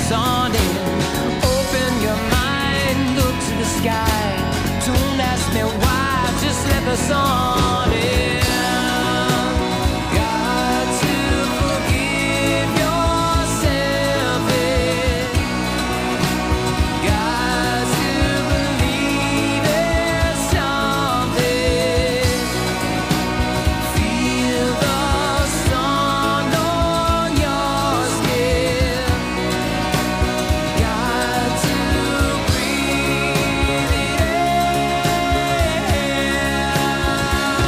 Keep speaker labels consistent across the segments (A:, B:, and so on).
A: sun in. Open your mind, look to the sky. Don't ask me why, just let the sun in. Got to forgive yourself. Got to believe in something. Feel the sun on your skin. Got to breathe it in.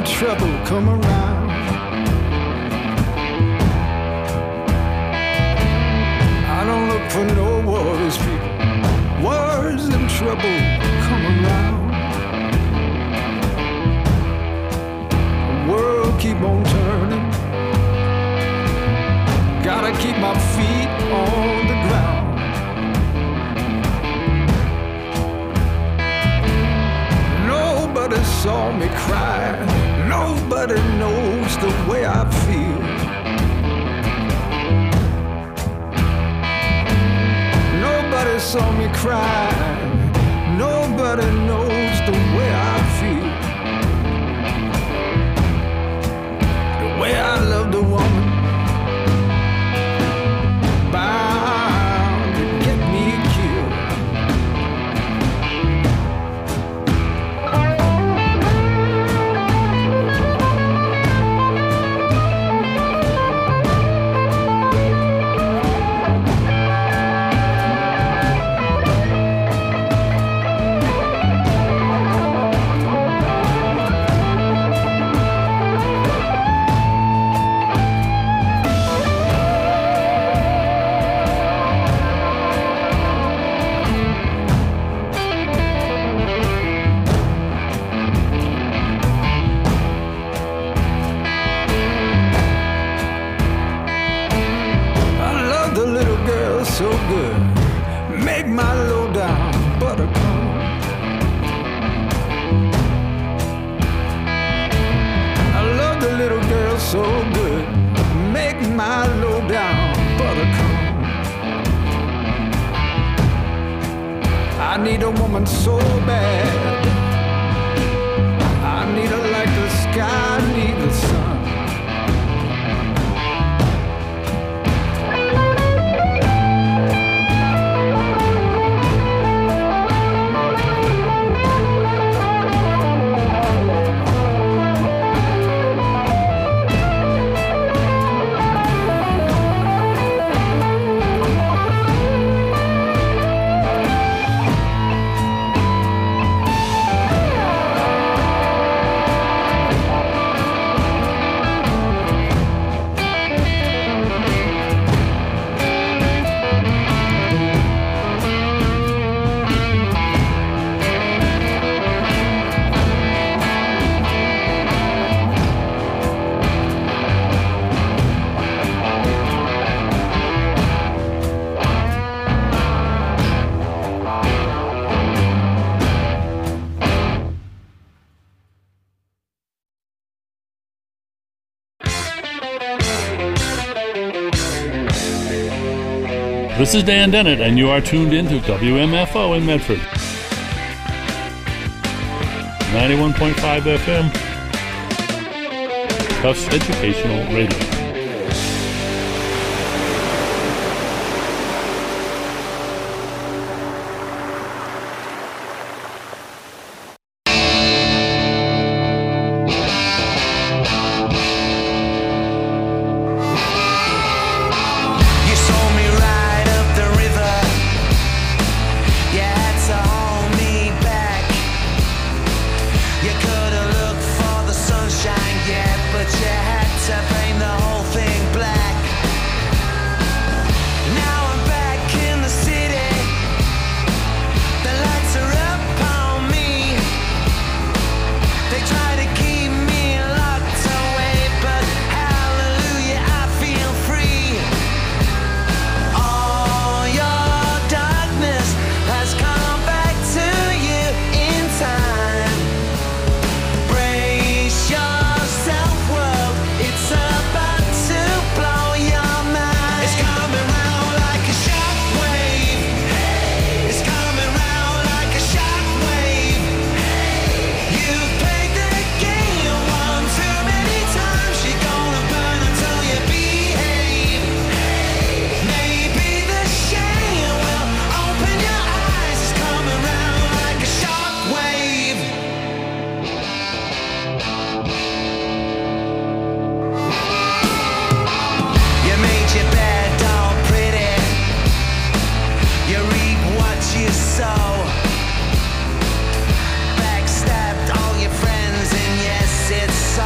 B: trouble come around. I don't look for no wars, people. Wars and trouble come around. The world keep on turning. Gotta keep my feet on the ground. Nobody saw me cry. Nobody knows the way I feel. Nobody saw me cry. Nobody knows the way I feel. The way I love the woman bound to get me killed. So good, make my low down buttercup. I love the little girl so good, make my low down buttercup. I need a woman so bad, I need her like the sky need the sun.
C: This is Dan Dennett, and you are tuned in to WMFO in Medford. 91.5 FM, Tufts Educational Radio.
A: Backstabbed all your friends, and yes, it's so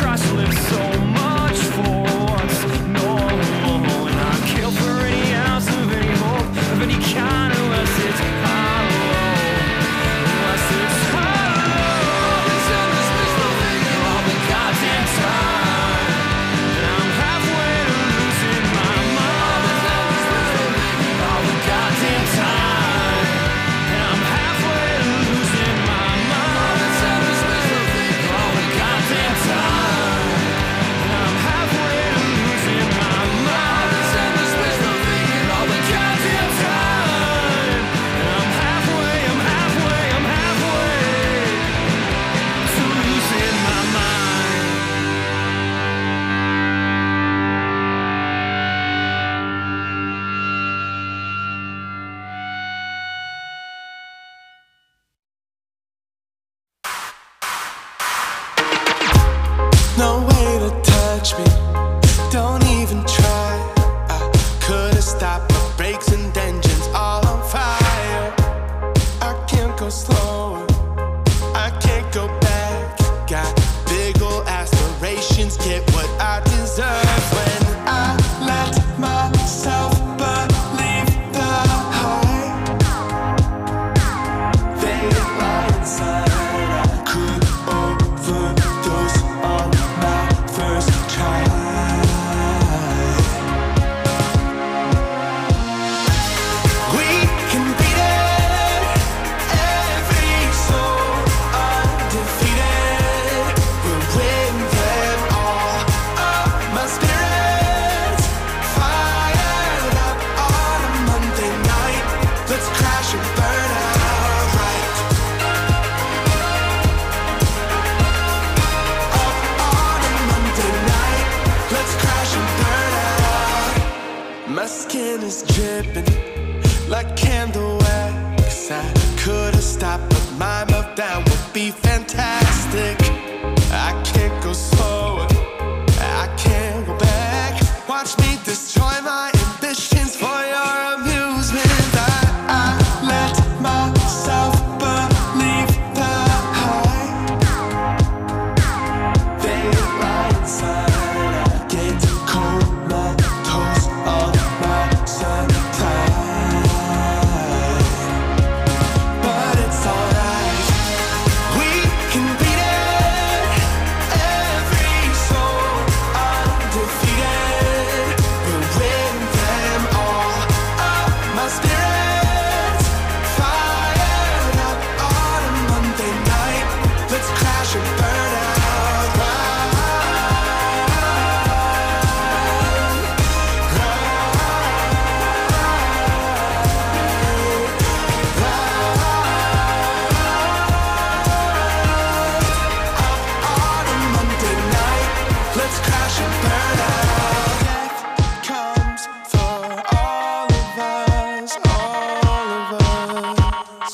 D: No way to touch me, don't even try. I could've stopped my brakes and engines all on fire. I can't go slower, I can't go back. Got big ol' aspirations, get what I deserve. When I let myself believe the hype, they lie inside. I could overdose on my first try. We can beat it, every soul undefeated. We'll win them all. My spirit's fired up on a Monday night. Let's crash and burn out right. On a Monday night, let's crash and burn out. My skin is dripping like candle wax. I could've stopped, but my meltdown would be fantastic. I can't go slower, I can't go back. Watch me destroy my ambitions for your amusement. I let myself believe the hype. They lie inside. I get comatose on my supply. But it's alright, we can beat it. Every soul undefeated. We'll win them all. My spirit's fired up on a Monday night. Let's crash and burn out. On a Monday night, let's crash and burn out. Death comes for all of us, all of us.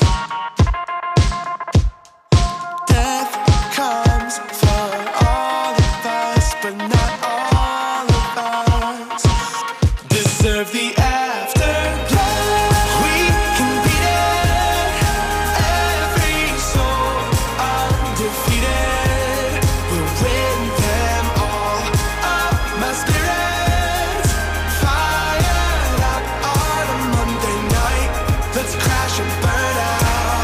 D: Death comes for all of us, but not all of us deserve the afterlife. We can beat it, every soul undefeated. We'll win them all. My spirit's fired up on a Monday night. Let's crash and burn out.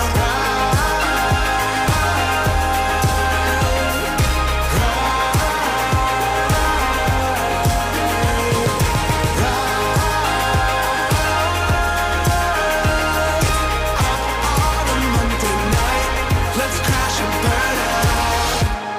D: On a Monday night, let's crash and burn out.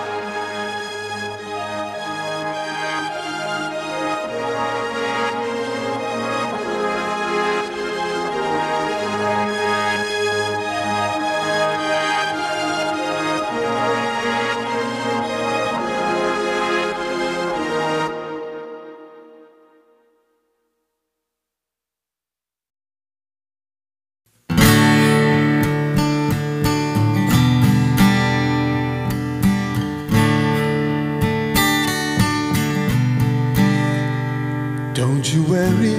D: Don't you worry,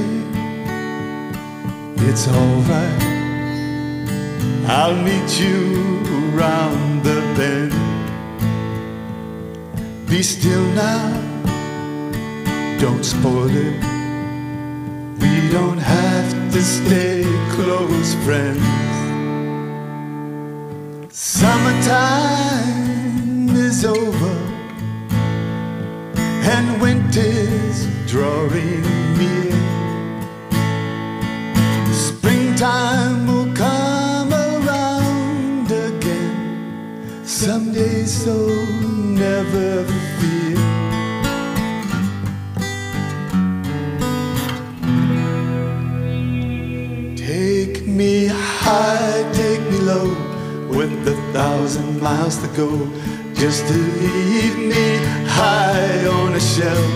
D: it's alright. I'll meet you around the bend.
B: Be still now, don't spoil it. We don't have to stay close friends. Summertime is over and winter's drawing near. Springtime will come around again someday, so never fear. Take me high, take me low, with 1,000 miles to go, just to leave me high on a shelf.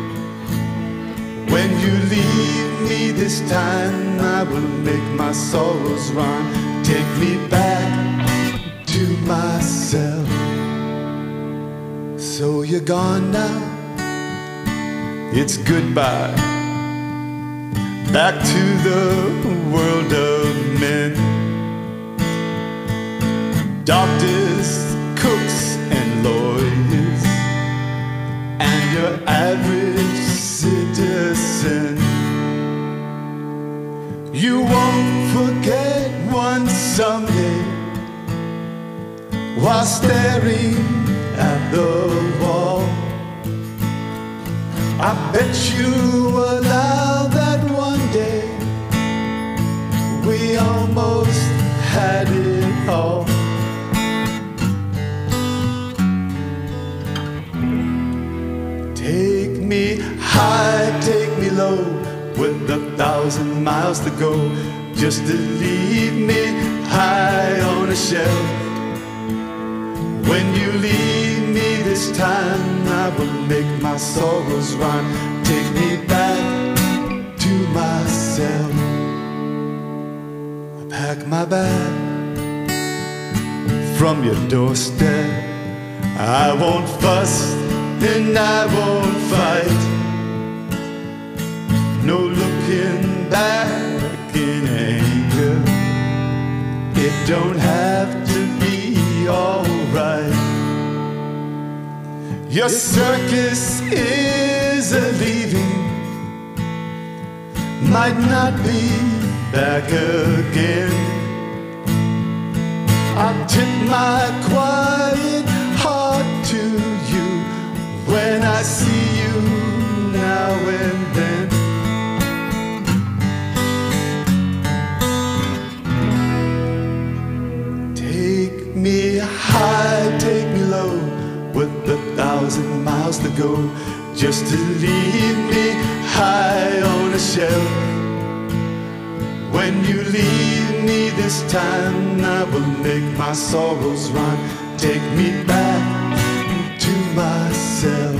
B: When you leave me this time, I will make my sorrows run. Take me back to myself. So you're gone now, it's goodbye. Back to the world of men. Doctors, cooks, and lawyers, and your average citizen. You won't forget one someday, while staring at the wall. I bet you allow that one day we almost had it all. Take me high, take me low, with 1,000 miles to go, just to leave me high on a shelf. When you leave me this time, I will make my sorrows run. Take me back to myself. I pack my bag from your doorstep. I won't fuss and I won't fight. No looking back in anger. It don't have to be alright. Your circus is a leaving, might not be back again. I'll tip my quiet heart to you when I see you now and then. Take me high, take me low, with 1,000 miles to go, just to leave me high on a shelf. When you leave me this time, I will make my sorrows run. Take me back to myself.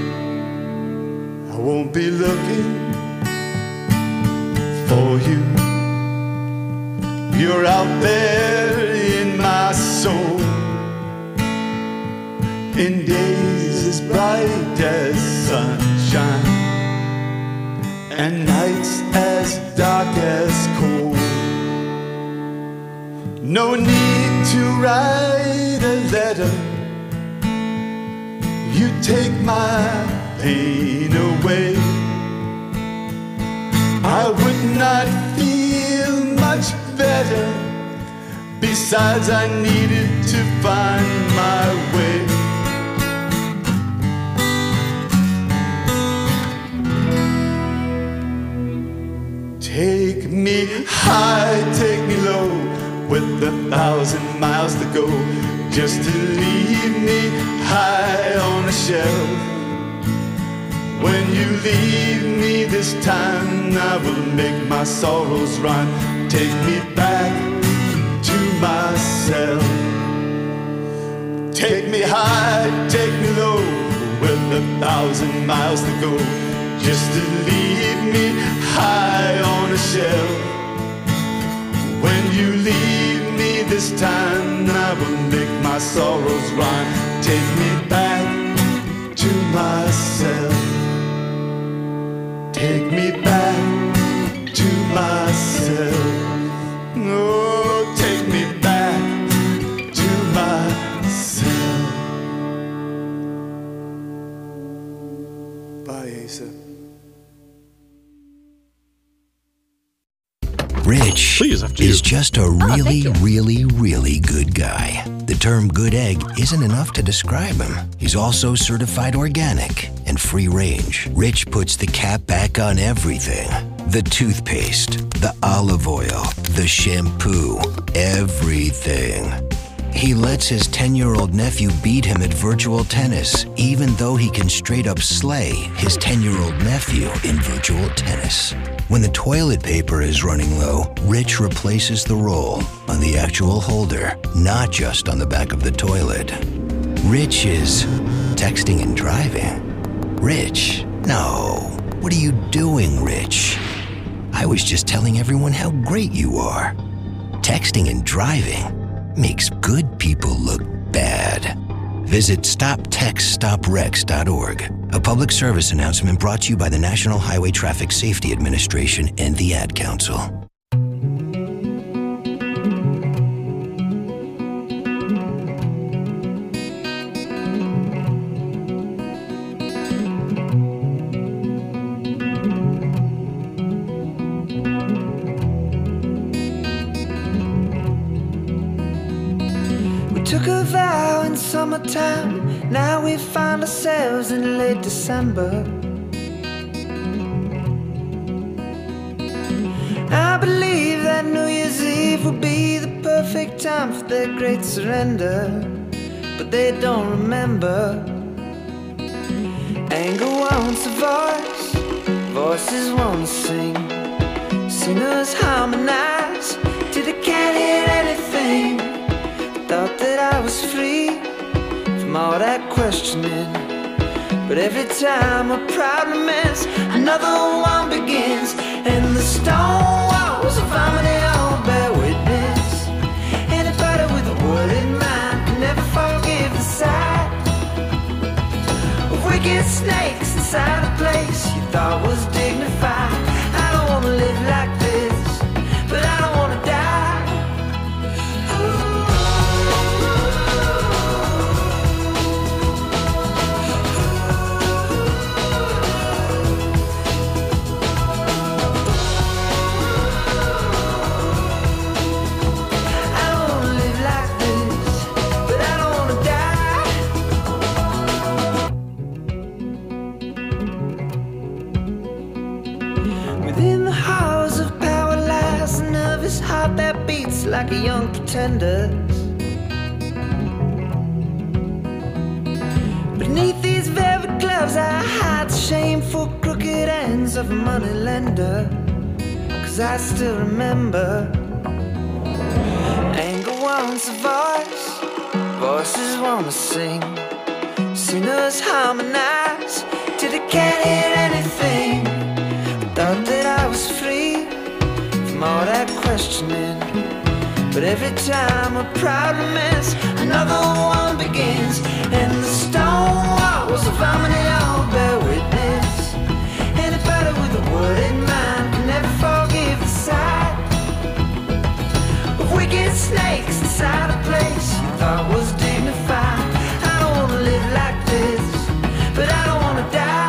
B: I won't be looking for you. You're out there in my soul, in days as bright as sunshine, and nights as dark as cold. No need to write a letter, you take my pain away. I would not feel much better, besides I needed to find my way. Take me high, take me low, with 1,000 miles to go, just to leave me high on a shelf. When you leave me this time, I will make my sorrows run. Take me back to myself. Take me high, take me low, with 1,000 miles to go, just to leave me high on a shelf. When you leave me this time, I will make my sorrows run. Take me back to myself. Take me back to myself. Oh, take me back to myself. Bye, Asa.
E: Rich
F: Please, after you.
E: is just a really, really, really good guy. The term good egg isn't enough to describe him. He's also certified organic and free range. Rich puts the cap back on everything. The toothpaste, the olive oil, the shampoo, everything. He lets his 10-year-old nephew beat him at virtual tennis, even though he can straight up slay his 10-year-old nephew in virtual tennis. When the toilet paper is running low, Rich replaces the roll on the actual holder, not just on the back of the toilet. Rich is texting and driving. Rich, no. What are you doing, Rich? I was just telling everyone how great you are. Texting and driving makes good people look bad. Visit StopTextStopWrecks.org. A public service announcement brought to you by the National Highway Traffic Safety Administration and the Ad Council.
A: Took a vow in summertime, now we find ourselves in late December. I believe that New Year's Eve will be the perfect time for their great surrender, but they don't remember. Anger wants a voice, voices want to sing, singers harmonize till they can't hear anything. Thought that I was free from all that questioning, but every time a problem ends, another one begins, and the stone walls of harmony all bear witness. Anybody with a word in mind can never forgive the sight of wicked snakes inside a place you thought was dignified. I don't want to live like this, but I don't want to die. Heart that beats like a young pretender's. Beneath these velvet gloves I hide the shameful crooked ends of a money lender, 'cause I still remember. Anger wants a voice, voices want to sing, singers harmonize till they can't hear anything. Thought that I was free from all that questioning, but every time a problem ends, another one begins, and the stone walls of harmony all bear witness. Anybody with a word in mind can never forgive the sight of wicked snakes inside a place you thought was dignified. I don't want to live like this, but I don't want to die.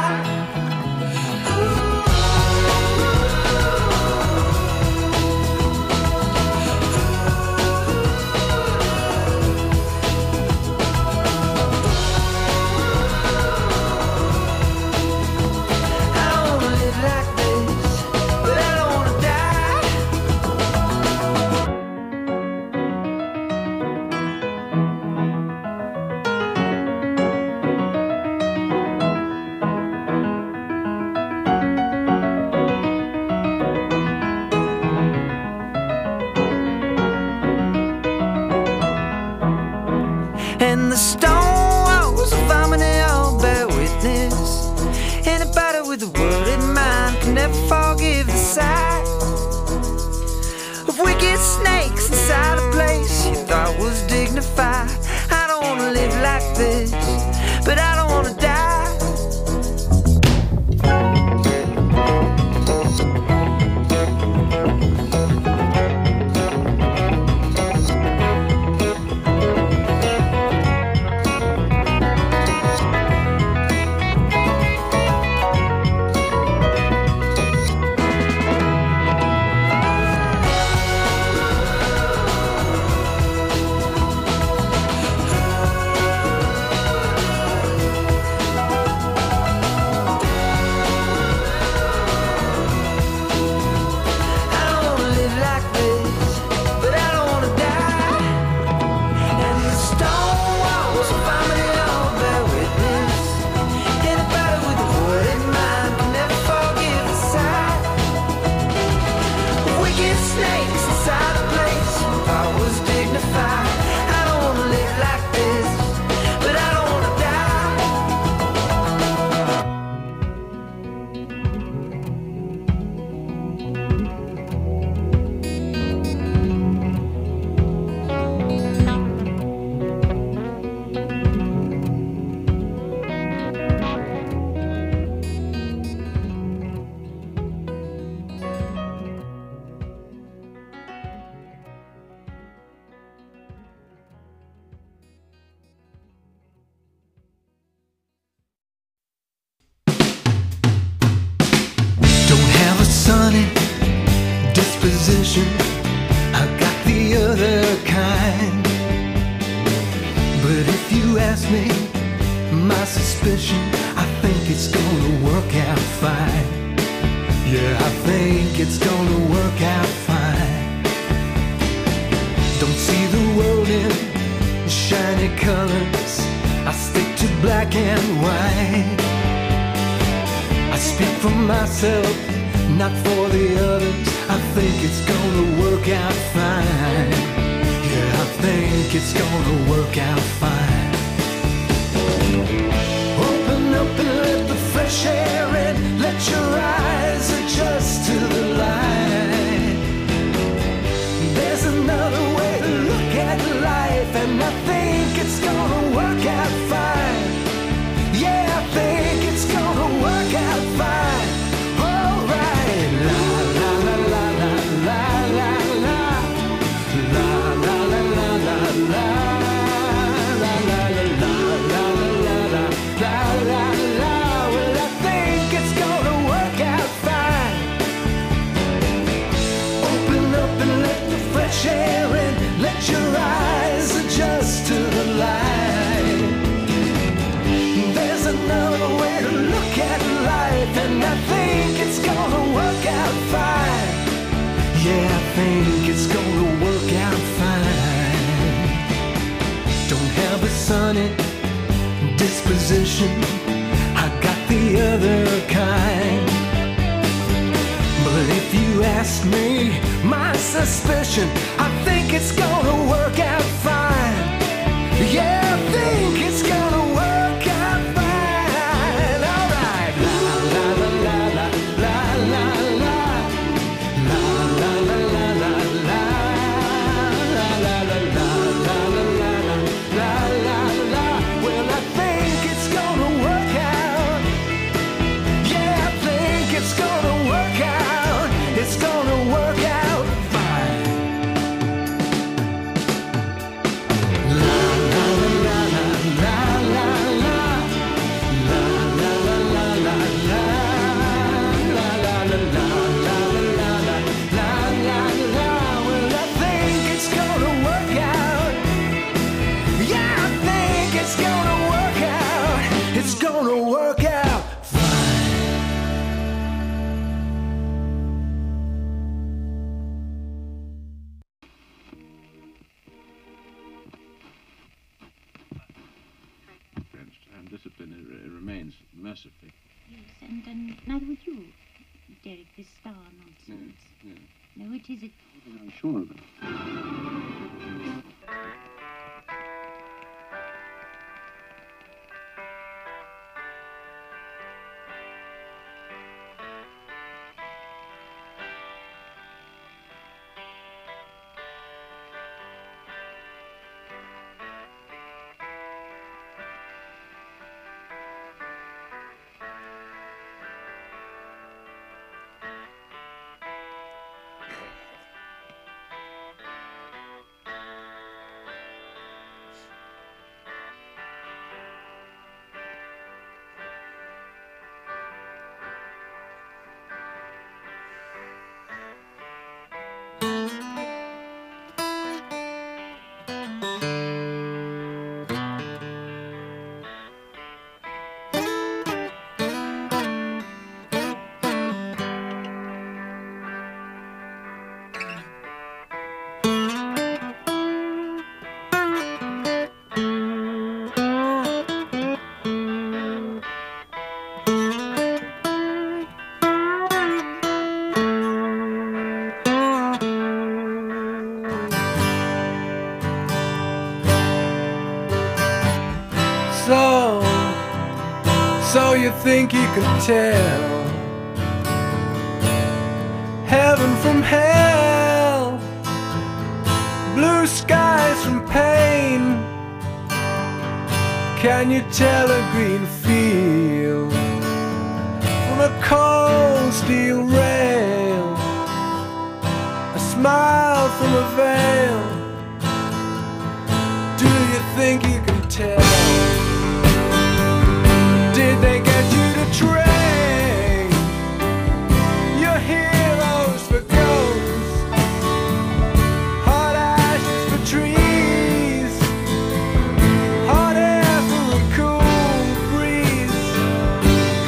A: And the stone walls of harmony all bear witness. Anybody with a word in mind can never forgive the sight of wicked snakes inside a place you thought was dignified. I don't want to live like this, but I don't want to die. it's gonna work out fine. Yeah, I think it's gonna work out fine. Don't see the world in shiny colors. I stick to black and white. I speak for myself, not for the others. I think it's gonna work out fine. Yeah, I think it's gonna work out fine. Open up and let the fresh air in. Let your eyes adjust to the light. There's another way to look at life, and I think it's gonna work out fine. Yeah, I think it's gonna work out fine. Alright, la la la la la la la la la la la la la la. Sharing, let your eyes adjust to the light. There's another way to look at life, and I think it's gonna work out fine. Yeah, I think it's gonna work out fine. Don't have a sunny disposition, I got the other kind. But if you ask me, my suspicion, I think it's gonna work out fine. Yeah, I think it's gonna work out fine. Alright, la la la la la la la la la la la la la la la la la la la. Well, I think it's gonna work out. Yeah, I think it's gonna work out. It's gonna work out fine. La la la la la la la la la la la la la la la la la la la. Well, I think it's gonna work out. Yeah, I think it's gonna work out. It's gonna work out fine.
F: Discipline remains mercifully.
G: Yes, and neither would you, Derek, this star nonsense.
F: Yes.
G: No, it is it.
F: I'm sure of it.
A: So you think you can tell heaven from hell, blue skies from pain? Can you tell a green field from a cold steel rail, a smile from a veil? Do you think you can tell? Did they get you to train your heroes for ghosts, hot ashes for trees, hot air for a cool breeze?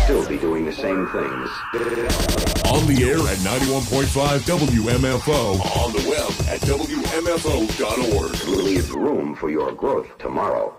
H: still be doing the same things.
I: On the air at 91.5 WMFO. On the web at WMFO.org.
H: Leave room for your growth tomorrow.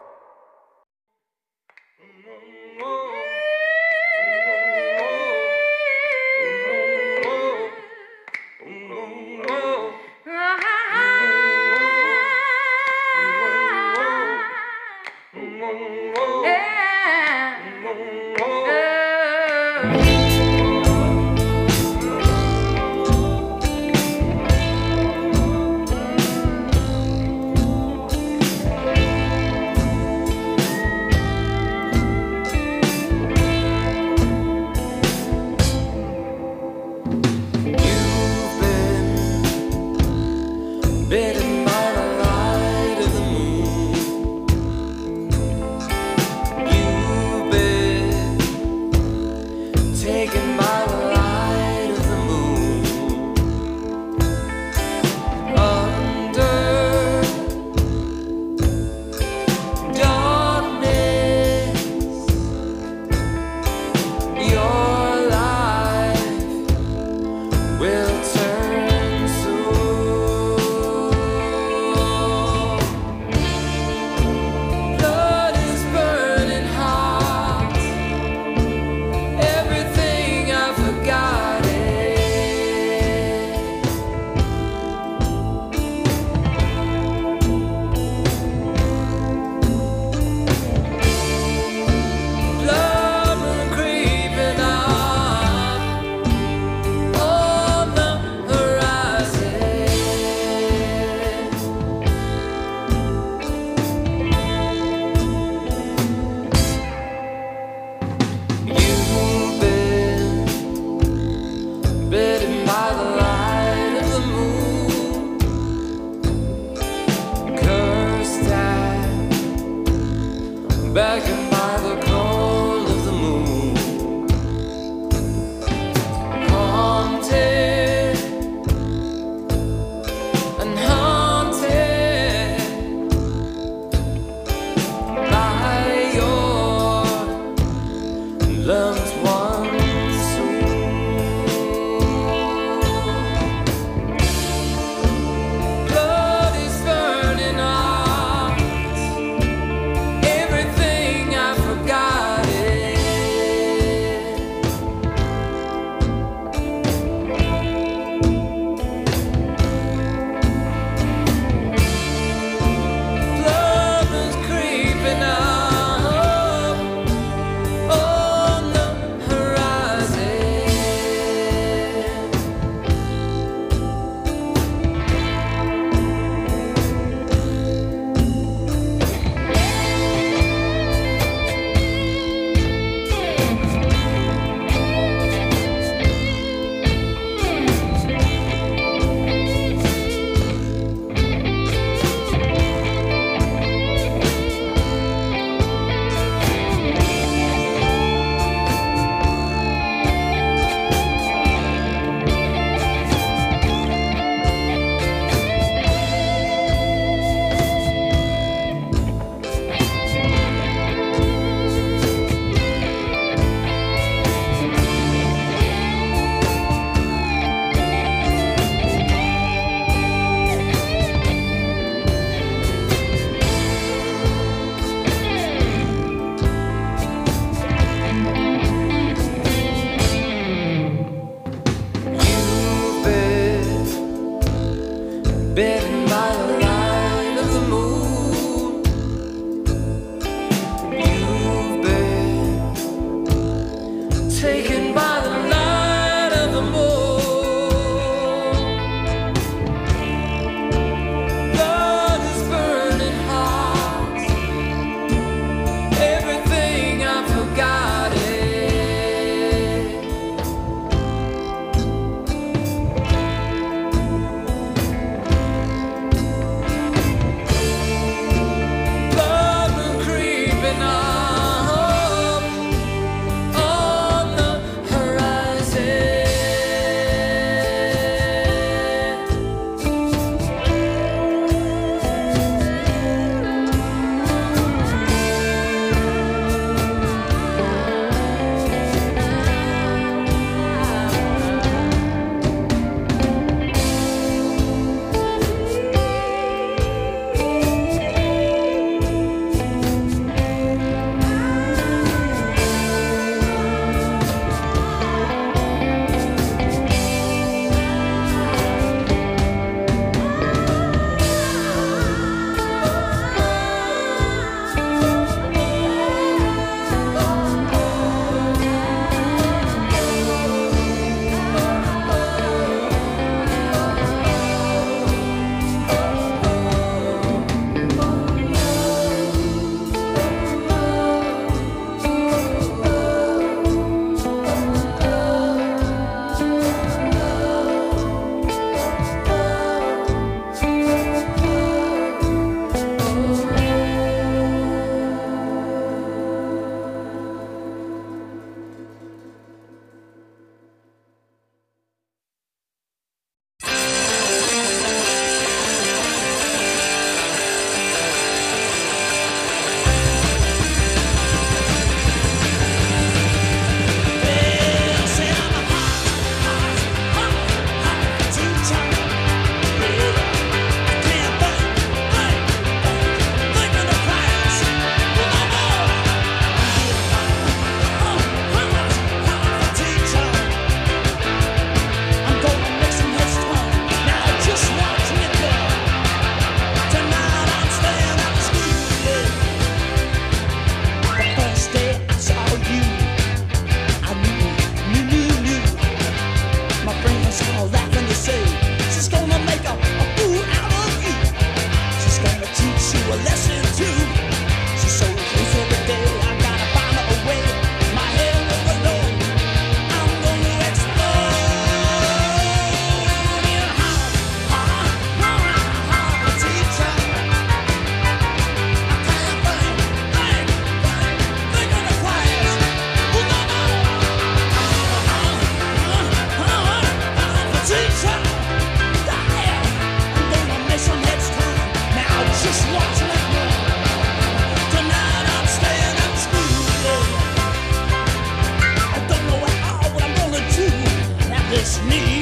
J: this need.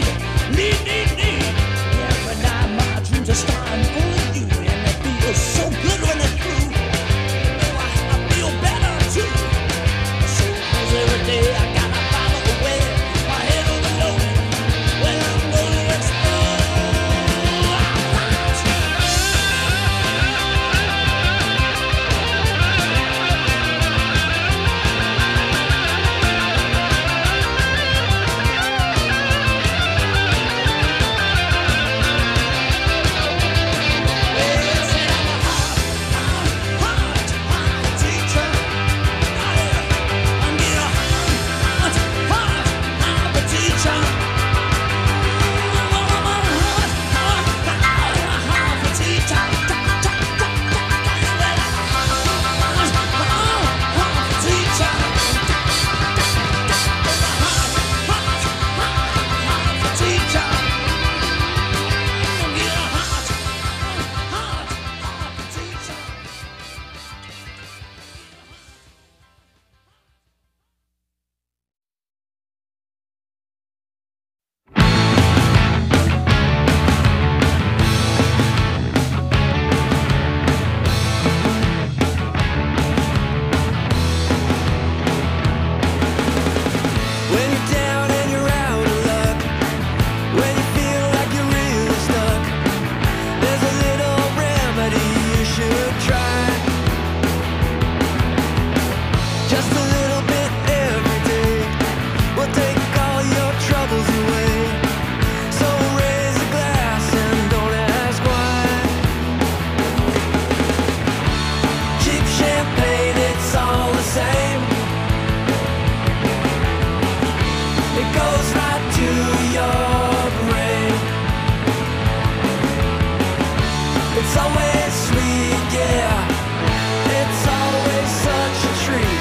J: Every night my dreams are starting only you, and it feels so good when it's true. I feel better too. So 'cause every day I gotta find a way, my head overloaded, when I'm going to explode.
A: When you're down and you're out of luck, when you feel like you're really stuck, there's a little remedy you should try. Just a little bit every day will take all your troubles away. So raise a glass and don't ask why. Cheap champagne, it's all the same. It goes right to your brain. It's always sweet, yeah. It's always such a treat.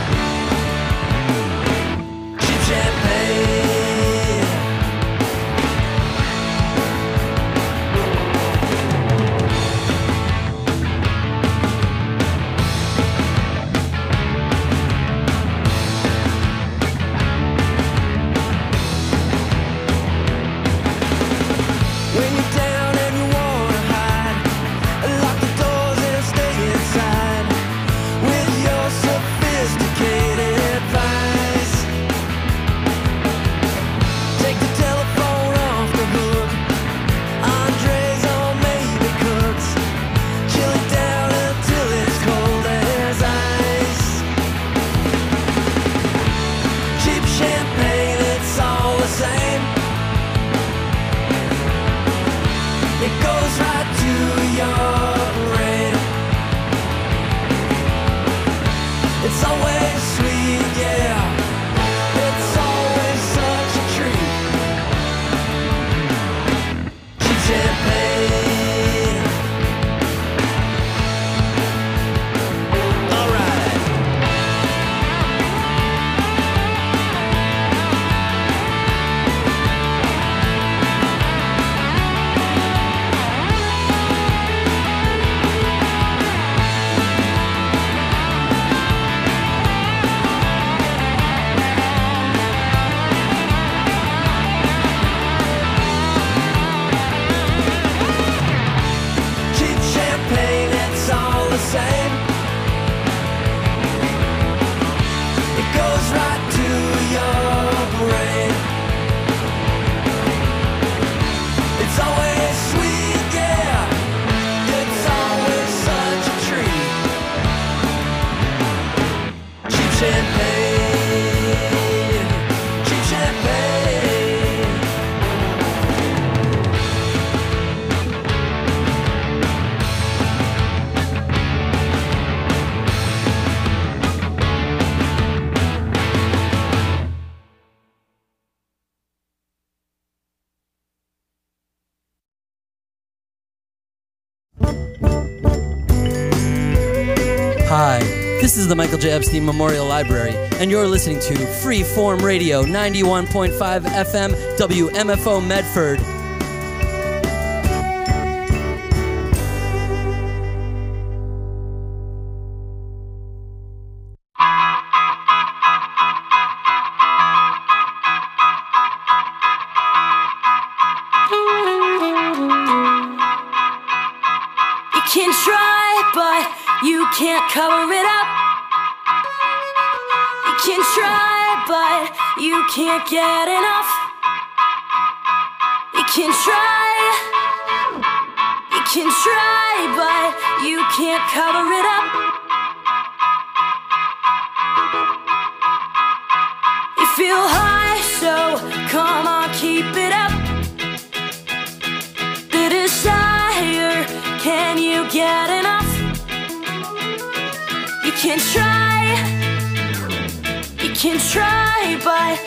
A: Cheap champagne. When you're down and you wanna hide, lock the doors and stay inside with your sophisticated advice. Take the telephone off the hook, Andres or maybe Cooks. Chill it down until it's cold as ice. Cheap champagne, it's all the same. It goes right to your brain. It's always sweet, yeah. It's always such a treat. Cheap champagne. All right. Cheap champagne, it's all the same. It goes right to your brain. It's always sweet, yeah. It's always such a treat. Cheap champagne. Cheap champagne.
K: Hi, this is the Michael J. Epstein Memorial Library, and you're listening to Freeform Radio 91.5 FM WMFO Medford.
L: can't cover it up. You can try, but you can't get enough. You can try, but you can't cover it up. You feel high, so come on, keep it up. The desire, can you get enough? You can try, but